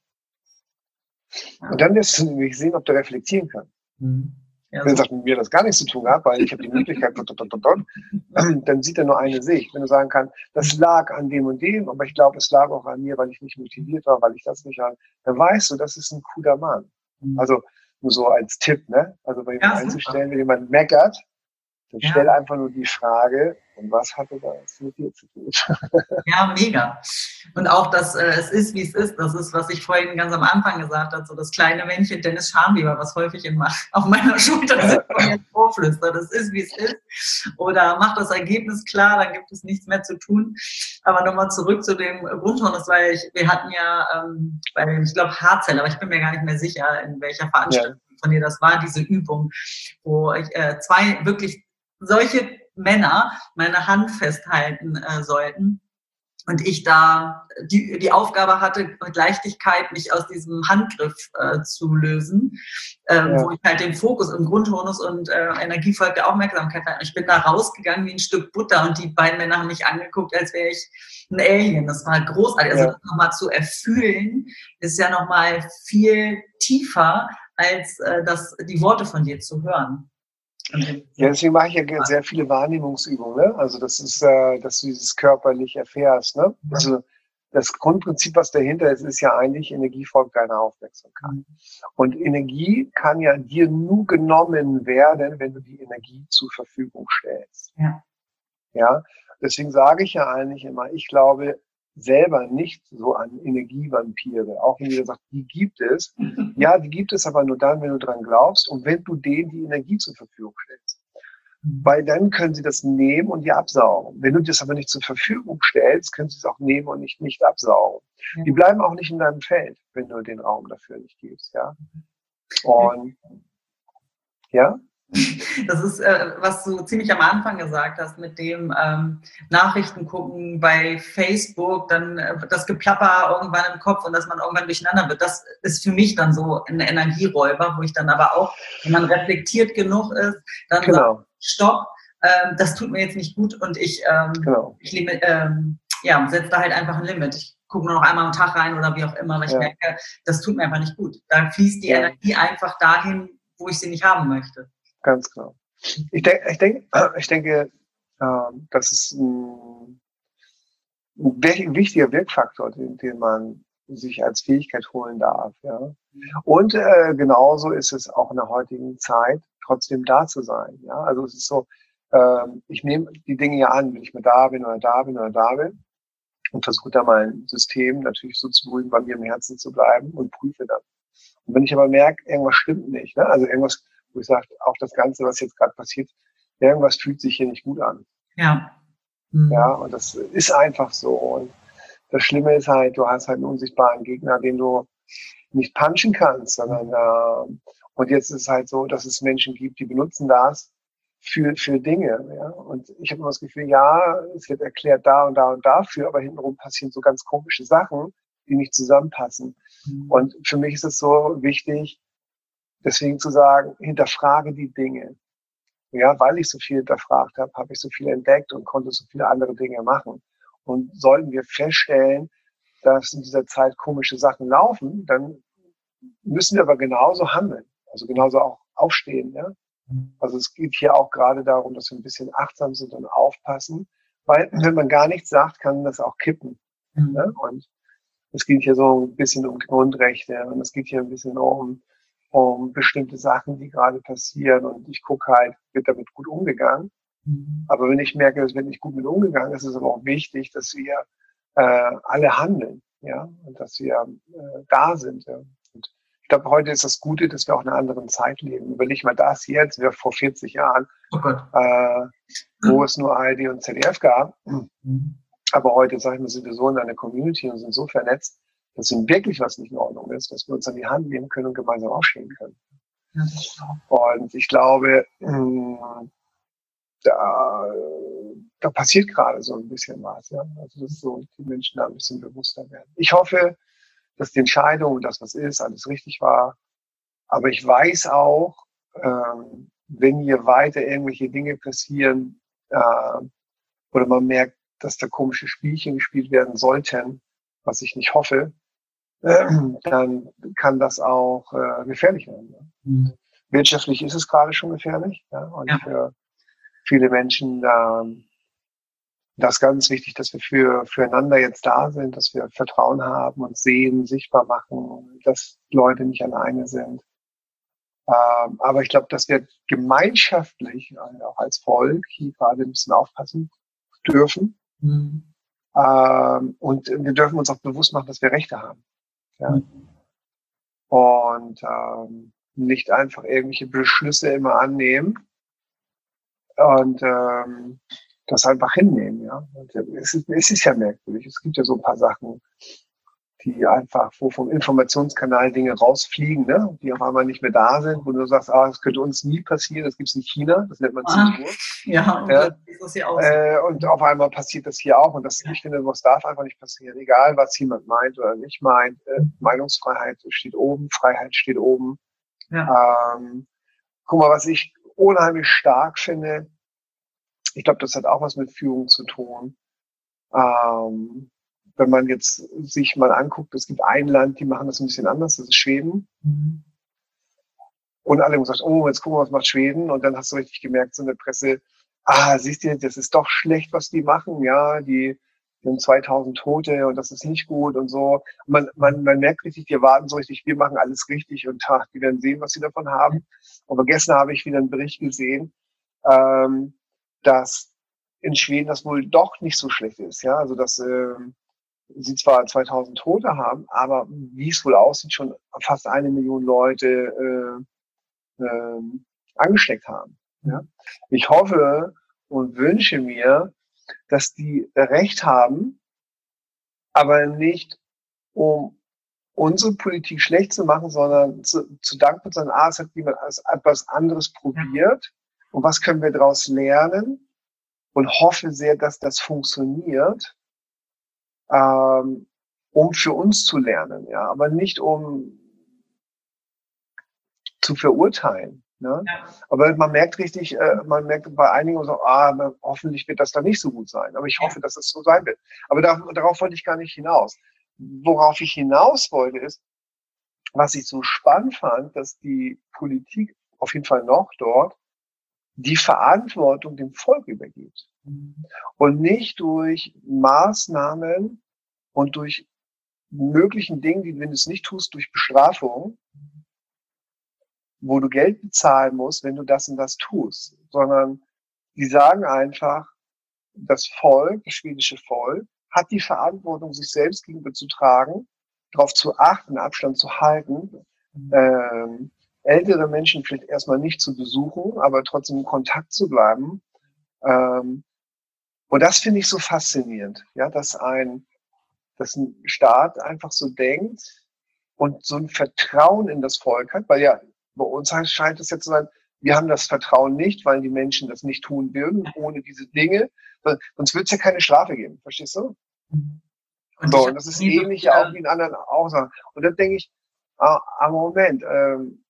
Ja. Und dann lässt du nämlich sehen, ob du reflektieren kannst. Mhm. Ja, wenn er sagt, mit mir das gar nichts zu tun hat, weil ich habe die Möglichkeit, dann sieht er nur eine Sicht. Wenn du sagen kannst, das lag an dem und dem, aber ich glaube, es lag auch an mir, weil ich nicht motiviert war, weil ich das nicht hatte, dann weißt du, das ist ein cooler Mann. Mhm. Also nur so als Tipp, ne? Also bei jemandem ja, einzustellen, wenn jemand meckert, dann ja. stell einfach nur die Frage, und was hatte das mit dir zu tun? Ja, mega. Und auch, dass äh, es ist, wie es ist, das ist, was ich vorhin ganz am Anfang gesagt habe, so das kleine Männchen Dennis Schamweber, was häufig in, auf meiner Schulter sitzt und jetzt vorflüstert, das ist, wie es ist. Oder macht das Ergebnis klar, dann gibt es nichts mehr zu tun. Aber nochmal zurück zu dem Grundton, das war ich, wir hatten ja, ähm, bei, ich glaube, Haarzell, aber ich bin mir gar nicht mehr sicher, in welcher Veranstaltung ja. von dir das war, diese Übung, wo ich äh, zwei wirklich solche Männer meine Hand festhalten äh, sollten und ich da die, die Aufgabe hatte, mit Leichtigkeit mich aus diesem Handgriff äh, zu lösen, ähm, ja. wo ich halt den Fokus im Grundtonus und äh, Energiefolg der Aufmerksamkeit hatte. Ich bin da rausgegangen wie ein Stück Butter und die beiden Männer haben mich angeguckt, als wäre ich ein Alien. Das war großartig. Also ja. das nochmal zu erfühlen, ist ja nochmal viel tiefer, als äh, das, die Worte von dir zu hören. Ja, deswegen mache ich ja sehr viele Wahrnehmungsübungen. Ne? Also das ist, äh, dass du dieses körperlich erfährst. Ne? Also das Grundprinzip, was dahinter ist, ist ja eigentlich, Energie folgt deiner Aufmerksamkeit. Mhm. Und Energie kann ja dir nur genommen werden, wenn du die Energie zur Verfügung stellst. Ja. Ja, deswegen sage ich ja eigentlich immer, ich glaube selber nicht so an Energievampire, auch wenn jeder sagt, die gibt es. Ja, die gibt es aber nur dann, wenn du dran glaubst und wenn du denen die Energie zur Verfügung stellst. Mhm. Weil dann können sie das nehmen und dir absaugen. Wenn du das aber nicht zur Verfügung stellst, können sie es auch nehmen und nicht, nicht absaugen. Ja. Die bleiben auch nicht in deinem Feld, wenn du den Raum dafür nicht gibst. Ja. Und ja. Das ist, äh, was du ziemlich am Anfang gesagt hast, mit dem ähm, Nachrichten gucken bei Facebook, dann äh, das Geplapper irgendwann im Kopf und dass man irgendwann durcheinander wird. Das ist für mich dann so ein Energieräuber, wo ich dann aber auch, wenn man reflektiert genug ist, dann genau. sagt, stopp, ähm, das tut mir jetzt nicht gut und ich, ähm, genau. ich ähm, ja, setze da halt einfach ein Limit. Ich gucke nur noch einmal am Tag rein oder wie auch immer, weil ich ja. merke, das tut mir einfach nicht gut. Da fließt die ja. Energie einfach dahin, wo ich sie nicht haben möchte. Ganz genau. Ich, denk, ich, denk, ich denke, äh, das ist ein, ein wichtiger Wirkfaktor, den, den man sich als Fähigkeit holen darf. Ja. Und äh, genauso ist es auch in der heutigen Zeit, trotzdem da zu sein. Ja. Also es ist so, äh, ich nehme die Dinge ja an, wenn ich mal da bin oder da bin oder da bin und versuche da mein System natürlich so zu beruhigen, bei mir im Herzen zu bleiben und prüfe dann. Und wenn ich aber merke, irgendwas stimmt nicht, ne? Also irgendwas, wo ich sage, auch das Ganze, was jetzt gerade passiert, irgendwas fühlt sich hier nicht gut an. Ja. Mhm. Ja, und das ist einfach so. Und das Schlimme ist halt, du hast halt einen unsichtbaren Gegner, den du nicht punchen kannst, sondern äh, und jetzt ist es halt so, dass es Menschen gibt, die benutzen das für für Dinge. Ja? Und ich habe immer das Gefühl, ja, es wird erklärt da und da und dafür, aber hintenrum passieren so ganz komische Sachen, die nicht zusammenpassen. Mhm. Und für mich ist es so wichtig, deswegen zu sagen, hinterfrage die Dinge. Ja, weil ich so viel hinterfragt habe, habe ich so viel entdeckt und konnte so viele andere Dinge machen. Und sollten wir feststellen, dass in dieser Zeit komische Sachen laufen, dann müssen wir aber genauso handeln. Also genauso auch aufstehen. Ja? Also es geht hier auch gerade darum, dass wir ein bisschen achtsam sind und aufpassen. Weil wenn man gar nichts sagt, kann das auch kippen. Mhm. Ne? Und es geht hier so ein bisschen um Grundrechte und es geht hier ein bisschen um, um bestimmte Sachen, die gerade passieren. Und ich gucke halt, wird damit gut umgegangen. Mhm. Aber wenn ich merke, es wird nicht gut mit umgegangen, ist es aber auch wichtig, dass wir äh, alle handeln, ja, und dass wir äh, da sind. Ja. Und ich glaube, heute ist das Gute, dass wir auch in einer anderen Zeit leben. Überleg mal das jetzt, wir vor vierzig Jahren, oh Gott. Äh, wo es nur A R D und Z D F gab. Mhm. Aber heute, sag ich mal, sind wir so in einer Community und sind so vernetzt, dass wenn wirklich was nicht in Ordnung ist, dass wir uns an die Hand nehmen können und gemeinsam aufstehen können. Ja, und ich glaube, mh, da, da passiert gerade so ein bisschen was. Ja? Also dass so die Menschen da ein bisschen bewusster werden. Ich hoffe, dass die Entscheidung und das, was ist, alles richtig war. Aber ich weiß auch, ähm, wenn hier weiter irgendwelche Dinge passieren äh, oder man merkt, dass da komische Spielchen gespielt werden sollten, was ich nicht hoffe, äh, dann kann das auch äh, gefährlich werden. Ja? Mhm. Wirtschaftlich ist es gerade schon gefährlich. Ja? Und ja. für viele Menschen ähm, das ist ganz wichtig, dass wir für füreinander jetzt da sind, dass wir Vertrauen haben und sehen, sichtbar machen, dass Leute nicht alleine sind. Ähm, aber ich glaube, dass wir gemeinschaftlich, also auch als Volk, hier gerade ein bisschen aufpassen dürfen. Mhm. Ähm, und wir dürfen uns auch bewusst machen, dass wir Rechte haben. Ja? Mhm. Und ähm, nicht einfach irgendwelche Beschlüsse immer annehmen und ähm, das einfach hinnehmen. Ja? Und es, ist, es ist ja merkwürdig. Es gibt ja so ein paar Sachen, die einfach, wo vom Informationskanal Dinge rausfliegen, ne? Die auf einmal nicht mehr da sind, wo du sagst, ah, das könnte uns nie passieren, das gibt es in China, das nennt man Zensur. Ja, und, ja? Das ist ja auch äh, und auf einmal passiert das hier auch und das, ja. Ich finde, das darf einfach nicht passieren, egal was jemand meint oder nicht meint. Äh, Meinungsfreiheit steht oben, Freiheit steht oben. Ja. Ähm, guck mal, was ich unheimlich stark finde, ich glaube, das hat auch was mit Führung zu tun. Ähm, wenn man jetzt sich mal anguckt, es gibt ein Land, die machen das ein bisschen anders, das ist Schweden. Mhm. Und alle haben gesagt, oh, jetzt gucken wir, was macht Schweden. Und dann hast du richtig gemerkt, so in der Presse, ah, siehst du, das ist doch schlecht, was die machen. Ja, die, die haben zweitausend Tote und das ist nicht gut und so. Man, man, man merkt richtig, die erwarten so richtig, wir machen alles richtig und ach, die werden sehen, was sie davon haben. Aber gestern habe ich wieder einen Bericht gesehen, ähm, dass in Schweden das wohl doch nicht so schlecht ist. Ja, also dass ähm, sie zwar zweitausend Tote haben, aber wie es wohl aussieht, schon fast eine Million Leute äh, äh, angesteckt haben. Ja? Ich hoffe und wünsche mir, dass die Recht haben, aber nicht um unsere Politik schlecht zu machen, sondern zu, zu danken und sagen, ah, es hat jemand etwas anderes probiert und was können wir daraus lernen und hoffe sehr, dass das funktioniert. Ähm, um für uns zu lernen, ja, aber nicht um zu verurteilen. Ne? Ja. Aber man merkt richtig, äh, man merkt bei einigen so, ah, hoffentlich wird das dann nicht so gut sein. Aber ich hoffe, ja. dass es so sein wird. Aber da, darauf wollte ich gar nicht hinaus. Worauf ich hinaus wollte, ist, was ich so spannend fand, dass die Politik auf jeden Fall noch dort die Verantwortung dem Volk übergibt. Mhm. Und nicht durch Maßnahmen und durch möglichen Dingen, die, wenn du es nicht tust, durch Bestrafung, wo du Geld bezahlen musst, wenn du das und das tust, sondern die sagen einfach, das Volk, das schwedische Volk, hat die Verantwortung, sich selbst gegenüber zu tragen, darauf zu achten, Abstand zu halten, mhm. ähm, ältere Menschen vielleicht erstmal nicht zu besuchen, aber trotzdem in Kontakt zu bleiben. Ähm, und das finde ich so faszinierend, ja, dass ein, dass ein Staat einfach so denkt und so ein Vertrauen in das Volk hat, weil ja, bei uns scheint es jetzt zu sein, wir haben das Vertrauen nicht, weil die Menschen das nicht tun würden, ohne diese Dinge. Sonst wird es ja keine Strafe geben, verstehst du? Und so, und das ist ähnlich ja auch wie in anderen Aussagen. Und dann denke ich, ah, ah Moment, ähm,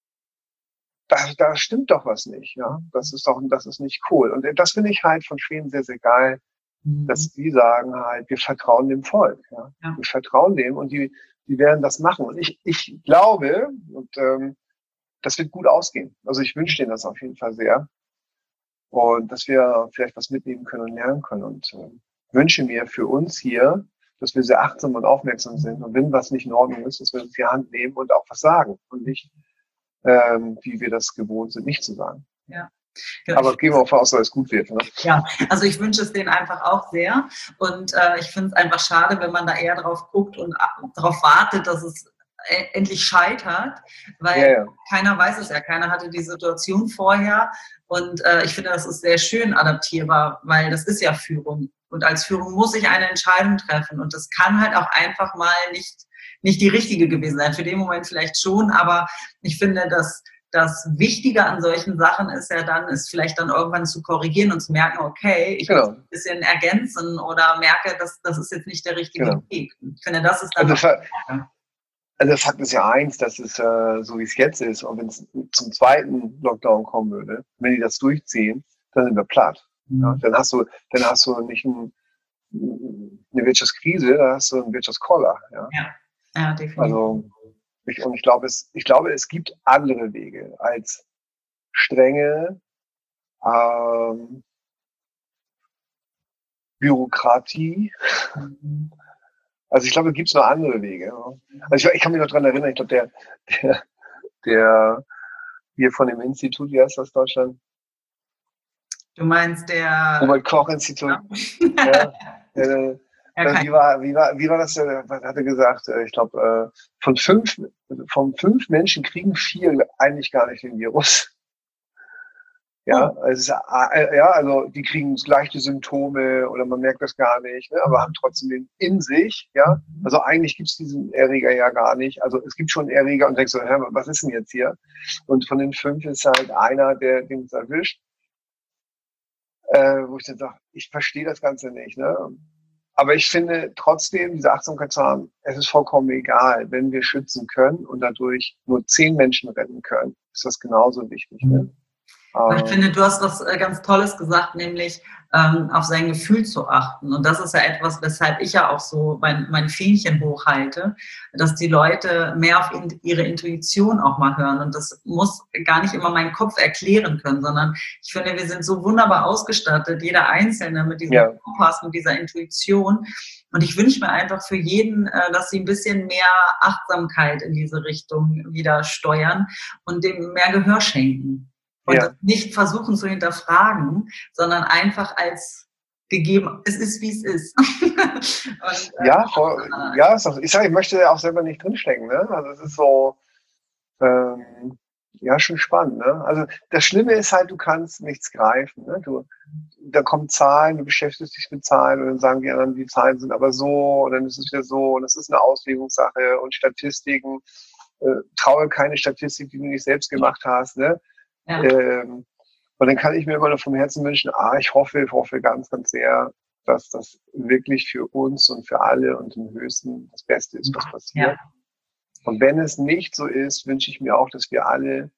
da, da stimmt doch was nicht, ja. Das ist doch, das ist nicht cool. Und das finde ich halt von Schweden sehr, sehr geil, mhm. dass die sagen halt, wir vertrauen dem Volk, ja. ja. Wir vertrauen dem und die, die werden das machen. Und ich, ich glaube, und ähm, das wird gut ausgehen. Also ich wünsche denen das auf jeden Fall sehr. Und dass wir vielleicht was mitnehmen können und lernen können. Und äh, wünsche mir für uns hier, dass wir sehr achtsam und aufmerksam sind. Und wenn was nicht in Ordnung ist, dass wir uns die Hand nehmen und auch was sagen. Und nicht, ähm, wie wir das gewohnt sind, nicht zu sagen. Ja. Aber gehen wir auch aus, dass es gut wird. Ne? Ja, also ich wünsche es denen einfach auch sehr. Und äh, ich finde es einfach schade, wenn man da eher drauf guckt und darauf wartet, dass es endlich scheitert, weil ja, ja. keiner weiß es ja, keiner hatte die Situation vorher und äh, ich finde, das ist sehr schön adaptierbar, weil das ist ja Führung und als Führung muss ich eine Entscheidung treffen und das kann halt auch einfach mal nicht, nicht die richtige gewesen sein, für den Moment vielleicht schon, aber ich finde, dass das Wichtige an solchen Sachen ist ja dann, ist vielleicht dann irgendwann zu korrigieren und zu merken, okay, ich genau. muss ein bisschen ergänzen oder merke, dass das ist jetzt nicht der richtige genau. Weg. Ich finde, das ist dann also Also Fakt ist ja eins, dass es äh, so wie es jetzt ist und wenn es zum zweiten Lockdown kommen würde, wenn die das durchziehen, dann sind wir platt. Mhm. Ja, dann hast du, dann hast du nicht ein, eine Wirtschaftskrise, dann hast du einen Wirtschaftskoller. Ja, ja. ja definitiv. Also ich, und ich glaube, es, ich glaube, es gibt andere Wege als strenge ähm, Bürokratie. Mhm. Also ich glaube, es gibt noch andere Wege. Also ich, ich kann mich noch dran erinnern, ich glaube, der, der, der hier von dem Institut, wie heißt das Deutschland? Du meinst der Robert-Koch-Institut. Ja. ja, äh, ja, wie, war, wie, war, wie war das? Was hat er gesagt? Ich glaube, von fünf, von fünf Menschen kriegen vier eigentlich gar nicht den Virus. Ja, oh. es ist, ja, also die kriegen leichte Symptome oder man merkt das gar nicht, ne, aber haben trotzdem den in sich, ja. Also eigentlich gibt es diesen Erreger ja gar nicht. Also es gibt schon einen Erreger und denkst so, hä, was ist denn jetzt hier? Und von den fünf ist halt einer, der den es erwischt, äh, wo ich dann sage, ich verstehe das Ganze nicht, ne. Aber ich finde trotzdem, diese Achtsamkeit zu haben, es ist vollkommen egal, wenn wir schützen können und dadurch nur zehn Menschen retten können, ist das genauso wichtig, ne. Aber ich finde, du hast was ganz Tolles gesagt, nämlich ähm, auf sein Gefühl zu achten. Und das ist ja etwas, weshalb ich ja auch so mein, mein Fähnchen hochhalte, dass die Leute mehr auf in, ihre Intuition auch mal hören. Und das muss gar nicht immer mein Kopf erklären können, sondern ich finde, wir sind so wunderbar ausgestattet, jeder Einzelne mit diesem ja. Kompass, mit dieser Intuition. Und ich wünsche mir einfach für jeden, äh, dass sie ein bisschen mehr Achtsamkeit in diese Richtung wieder steuern und dem mehr Gehör schenken. Und ja. nicht versuchen zu hinterfragen, sondern einfach als gegeben, es ist, wie es ist. Und, äh, ja, voll, ja, ist auch, ich sage, ich möchte auch selber nicht drinstecken. Ne? Also es ist so, ähm, ja, schon spannend. Ne? Also das Schlimme ist halt, du kannst nichts greifen. Ne? Du, da kommen Zahlen, du beschäftigst dich mit Zahlen und dann sagen die anderen, die Zahlen sind aber so und dann ist es wieder so und das ist eine Auslegungssache und Statistiken. Äh, traue keine Statistik, die du nicht selbst gemacht hast. Ne? Ja. Ähm, und dann kann ich mir immer nur vom Herzen wünschen, ah, ich hoffe, ich hoffe ganz, ganz sehr, dass das wirklich für uns und für alle und im Höchsten das Beste ist, was passiert. Ja. Und wenn es nicht so ist, wünsche ich mir auch, dass wir alle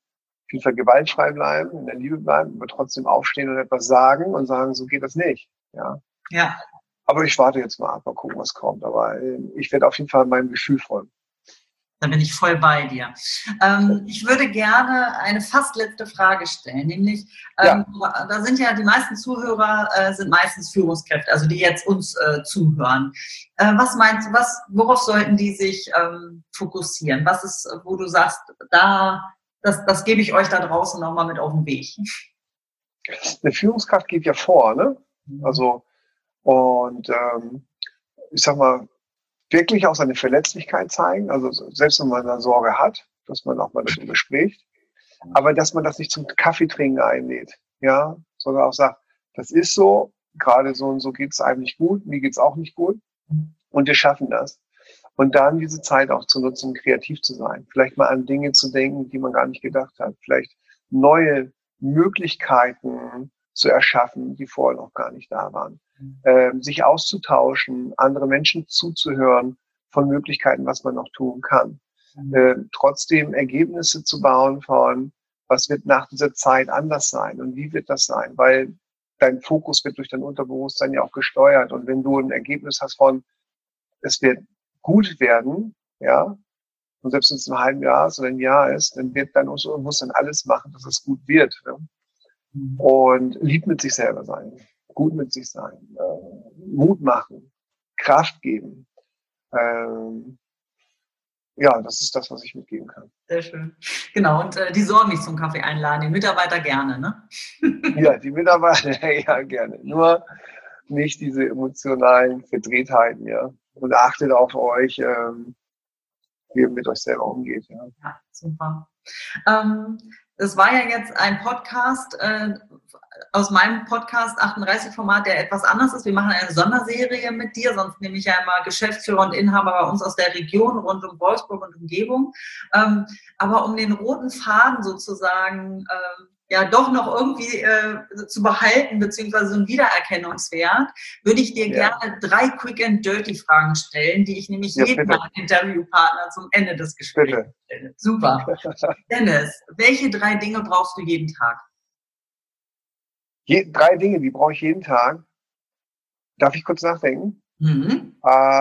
auf jeden Fall gewaltfrei bleiben, in der Liebe bleiben, aber trotzdem aufstehen und etwas sagen und sagen, so geht das nicht. Ja. Ja. Aber ich warte jetzt mal ab, mal gucken, was kommt. Aber ich werde auf jeden Fall meinem Gefühl folgen. Da bin ich voll bei dir. Ähm, ich würde gerne eine fast letzte Frage stellen, nämlich, ähm, ja. da sind ja die meisten Zuhörer, äh, sind meistens Führungskräfte, also die jetzt uns äh, zuhören. Äh, was meinst du, was, worauf sollten die sich ähm, fokussieren? Was ist, wo du sagst, da, das, das gebe ich euch da draußen nochmal mit auf den Weg? Eine Führungskraft geht ja vor, ne? Also, und ähm, ich sag mal, wirklich auch seine Verletzlichkeit zeigen, also selbst wenn man eine Sorge hat, dass man auch mal darüber spricht, aber dass man das nicht zum Kaffeetrinken einlädt, ja, sondern auch sagt, das ist so, gerade so und so geht's einem nicht gut, mir geht's auch nicht gut und wir schaffen das. Und dann diese Zeit auch zu nutzen, kreativ zu sein, vielleicht mal an Dinge zu denken, die man gar nicht gedacht hat, vielleicht neue Möglichkeiten zu erschaffen, die vorher noch gar nicht da waren. Äh, sich auszutauschen, andere Menschen zuzuhören von Möglichkeiten, was man noch tun kann. Mhm. Äh, trotzdem Ergebnisse zu bauen von, was wird nach dieser Zeit anders sein und wie wird das sein? Weil dein Fokus wird durch dein Unterbewusstsein ja auch gesteuert. Und wenn du ein Ergebnis hast von, es wird gut werden, ja, und selbst wenn es ein halbes Jahr ist oder ein Jahr ist, dann wird dein Unterbewusstsein alles machen, dass es gut wird. Ja? Mhm. Und lieb mit sich selber sein. Gut mit sich sein, äh, Mut machen, Kraft geben. Ähm, ja, das ist das, was ich mitgeben kann. Sehr schön. Genau, und äh, die Sorgen nicht zum Kaffee einladen, die Mitarbeiter gerne, ne? Ja, die Mitarbeiter, ja, gerne. Nur nicht diese emotionalen Verdrehtheiten, ja. Und achtet auf euch, ähm, wie ihr mit euch selber umgeht. Ja, ja super. Ähm, das war ja jetzt ein Podcast, äh, aus meinem Podcast achtunddreißig Format, der etwas anders ist. Wir machen eine Sonderserie mit dir, sonst nehme ich ja immer Geschäftsführer und Inhaber bei uns aus der Region rund um Wolfsburg und Umgebung. Ähm, aber um den roten Faden sozusagen äh, ja doch noch irgendwie äh, zu behalten, beziehungsweise so einen Wiedererkennungswert, würde ich dir ja. gerne drei Quick and Dirty Fragen stellen, die ich nämlich ja, jedem meiner Interviewpartner zum Ende des Gesprächs bitte. stelle. Super. Dennis, welche drei Dinge brauchst du jeden Tag? Je, drei Dinge, die brauche ich jeden Tag. Darf ich kurz nachdenken? Mhm.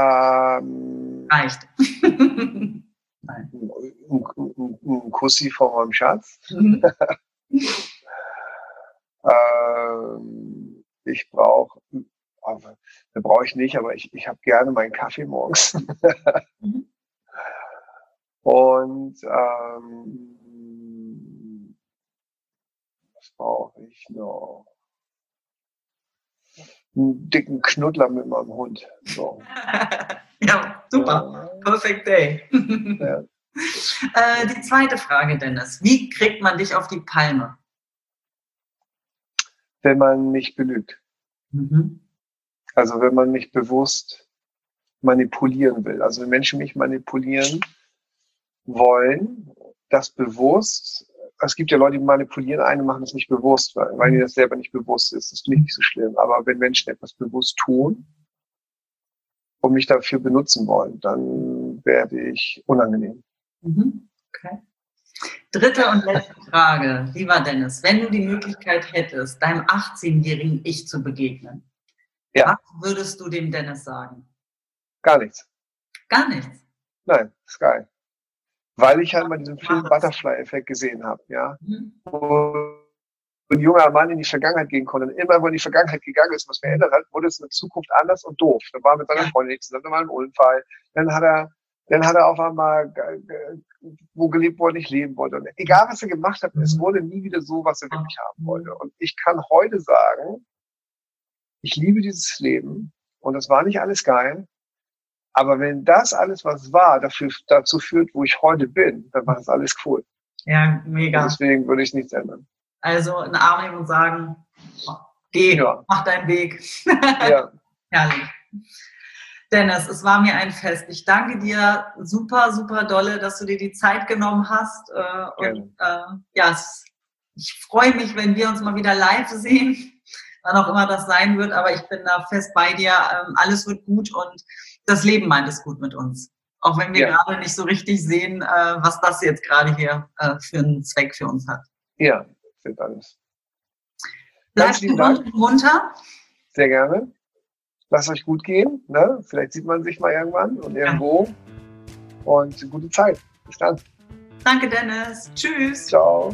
Ähm, Reicht. Nein. Ein, ein, ein Kussi von meinem Schatz. Mhm. ähm, ich brauche, also, da brauche ich nicht, aber ich, ich habe gerne meinen Kaffee morgens. mhm. Und ähm, was brauche ich noch? Einen dicken Knuddler mit meinem Hund. So. Ja, super. Ja. Perfect day. Ja. äh, die zweite Frage, Dennis. Wie kriegt man dich auf die Palme? Wenn man nicht belügt. Mhm. Also wenn man mich bewusst manipulieren will. Also wenn Menschen mich manipulieren wollen, das bewusst. Es gibt ja Leute, die manipulieren einen und machen das nicht bewusst, weil, weil ihnen das selber nicht bewusst ist. Das finde ich nicht so schlimm. Aber wenn Menschen etwas bewusst tun und mich dafür benutzen wollen, dann werde ich unangenehm. Mhm. Okay. Dritte und letzte Frage. Lieber Dennis, wenn du die Möglichkeit hättest, deinem achtzehnjährigen Ich zu begegnen, ja. was würdest du dem Dennis sagen? Gar nichts. Gar nichts? Nein, ist geil. Weil ich halt mal diesen Film Butterfly-Effekt gesehen habe, ja. Mhm. Wo ein junger Mann in die Vergangenheit gehen konnte. Und immer, wo in die Vergangenheit gegangen ist, was verändert hat, wurde es in der Zukunft anders und doof. Dann war er mit seiner ja. Freundin zusammen, dann war ein Unfall. Dann hat er, dann hat er auf einmal, wo gelebt, wo er nicht leben wollte. Und egal, was er gemacht hat, mhm. es wurde nie wieder so, was er wirklich haben wollte. Und ich kann heute sagen, ich liebe dieses Leben und es war nicht alles geil. Aber wenn das alles, was war, dafür, dazu führt, wo ich heute bin, dann war das alles cool. Ja, mega. Und deswegen würde ich nichts ändern. Also in den Arm nehmen und sagen, geh, ja. mach deinen Weg. Ja. Herrlich. Dennis, es war mir ein Fest. Ich danke dir super, super dolle, dass du dir die Zeit genommen hast. Und äh, ja, ich freue mich, wenn wir uns mal wieder live sehen, wann auch immer das sein wird. Aber ich bin da fest bei dir. Alles wird gut und das Leben meint es gut mit uns. Auch wenn wir ja. gerade nicht so richtig sehen, äh, was das jetzt gerade hier äh, für einen Zweck für uns hat. Ja, sind alles. Bleibt gesund und munter. Sehr gerne. Lasst euch gut gehen. Ne? Vielleicht sieht man sich mal irgendwann und irgendwo. Ja. Und gute Zeit. Bis dann. Danke, Dennis. Tschüss. Ciao.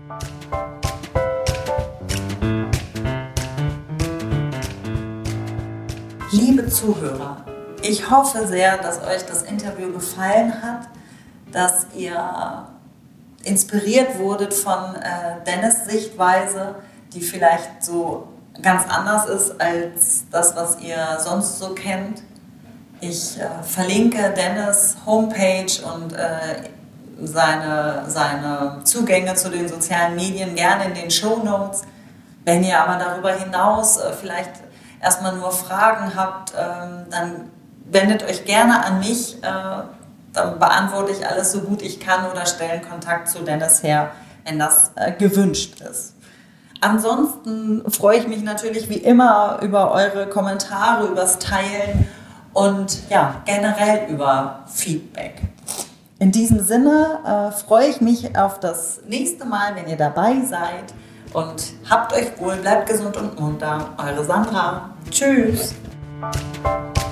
Liebe Zuhörer, ich hoffe sehr, dass euch das Interview gefallen hat, dass ihr inspiriert wurdet von äh, Dennis' Sichtweise, die vielleicht so ganz anders ist als das, was ihr sonst so kennt. Ich äh, verlinke Dennis' Homepage und äh, seine, seine Zugänge zu den sozialen Medien gerne in den Shownotes. Wenn ihr aber darüber hinaus äh, vielleicht erstmal nur Fragen habt, ähm, dann wendet euch gerne an mich. Äh, dann beantworte ich alles so gut ich kann oder stelle Kontakt zu Dennis her, wenn das äh, gewünscht ist. Ansonsten freue ich mich natürlich wie immer über eure Kommentare, übers Teilen und ja, generell über Feedback. In diesem Sinne äh, freue ich mich auf das nächste Mal, wenn ihr dabei seid. Und habt euch wohl, bleibt gesund und munter. Eure Sandra. Tschüss.